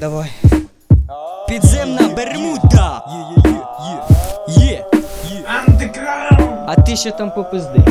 Давай. Підземна Бермуда. Є. А ти ще там попизди.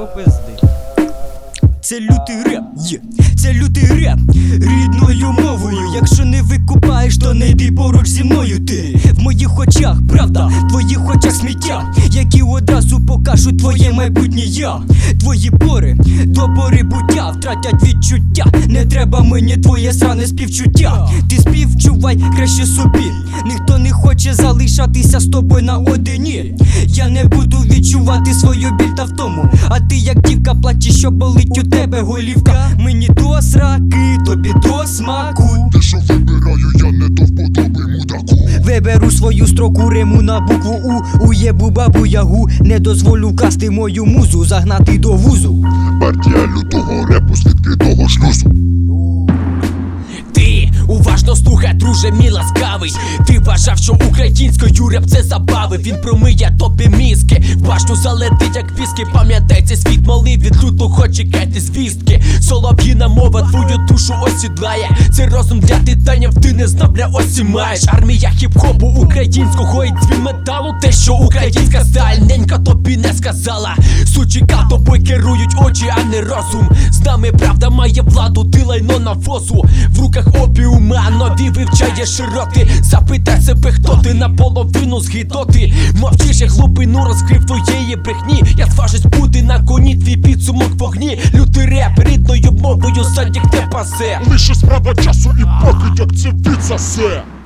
Це лютий реп, це лютий реп рідною мовою. Якщо не викупаєш, то не йди поруч зі мною ти. В моїх очах правда, в твоїх очах сміття, які одразу покажуть твоє майбутнє я. Твої пори до пори буття втратять відчуття. Не треба мені твоє сране співчуття. Ти співчувай краще собі. Ніхто не хоче залишатися з тобою наодині. Я не буду відчувати свою біль та втому. А ти як дівка плачеш, що болить у тебе голівка. Мені до сраки, тобі до смаку. Те, що вибираю, я не до вподоби мудаку. Виберу свою строку риму на букву У. Уєбу бабу ягу, не дозволю вкрасти мою музу, загнати до вузу. Партія лютого репу з відкритого шлюзу. Ти уважно слухай, друже мій ласкавий. Ти вважав, що українською реп це забави. Він промиє тобі мізки, в башню залетить як піски. Пам'ятай, цей світ малий, від лютого чекайте звістки. Солов'їна мова твою душу осідлає. Це розум для титанів, ти не знав, бля, ось і маєш. Армія хіп-хопу українського і дзвін металу. Те, що українська сталь, ненька тобі не сказала. Сучіка тобою керують очі, а не розум. З нами правда має владу, ти лайно навозу. В руках опіума нові вивчаєш широти. Запитай себе, хто ти, наполовину з гідоти. Мовчиш, як глибину розкрив твоєї брехні. Я зважусь бути на коні, твій підсумок в огні. Лютий реп рідною мовою садік те пасе. Лише справа часу і покидьок це відсосе.